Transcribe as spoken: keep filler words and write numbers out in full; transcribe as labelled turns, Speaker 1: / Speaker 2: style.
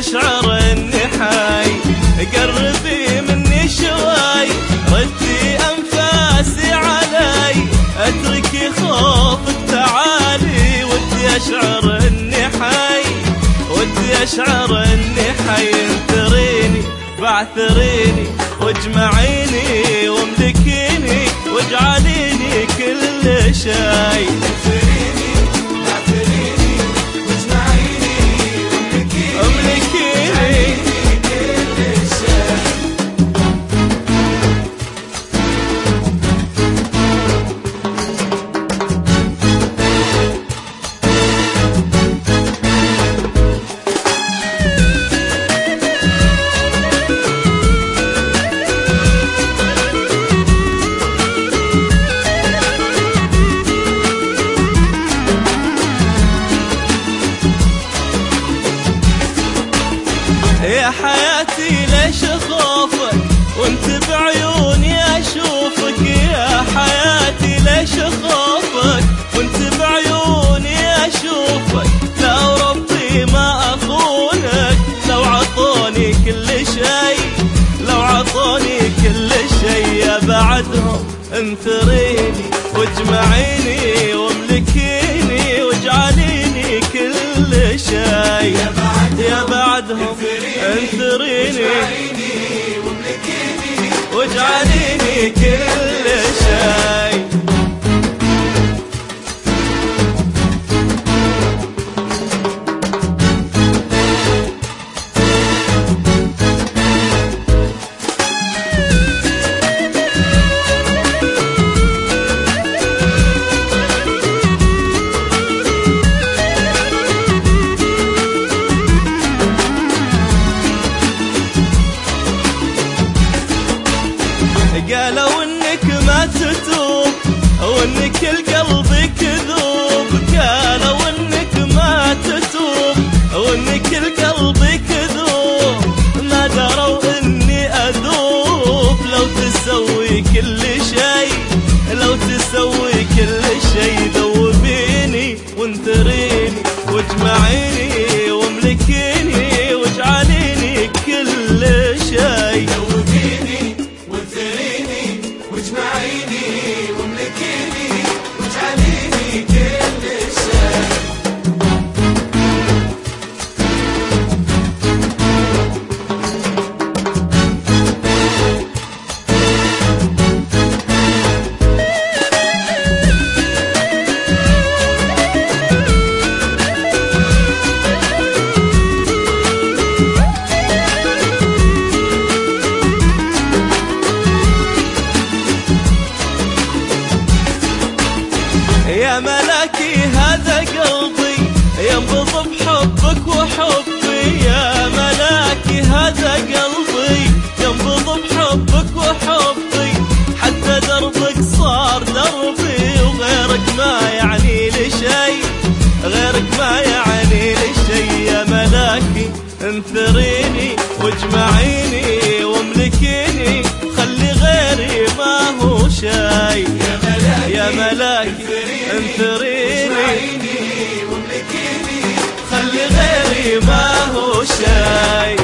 Speaker 1: أشعر إني حي. قربي مني شوي ردي أنفاسي علي، أتركي خوفك تعالي. ودي أشعر إني حي، ودي أشعر إني حي. انثريني بعثريني واجمعيني واملكيني واجعليني كل شي. يا حياتي ليش خوفك وانت بعيوني اشوفك؟ يا حياتي ليش خوفك وانت بعيوني اشوفك؟ لو ربي ما اخونك، لو عطوني كل شي، لو عطوني كل شي. يا بعدهم انثريني واجمعيني واملكيني واجعليني كل شي. يا بعدهم انثريني واجعليني كل شي. قالوا انك ما تتوب وانك القلب كذوب، قالوا انك ما تتوب وانك القلب كذوب. ما دروا اني اذوب لو تسوي كل شي، لو تسوي كل شي. ذوبيني وانثريني واجمعيني واملكيني واجعليني كل شي. يا ملاكي هذا قلبي ينبض بحبك وحبي. يا ملاكي هذا قلبي ينبض بحبك وحبي. حتى دربك صار دربي وغيرك ما يعني لي شي، غيرك ما يعني لي شي. يا ملاكي انثريني واجمعيني واملكيني، خلي غيري ما هو شي. يا ملاكي انثريني خلي غيري ما هو شي.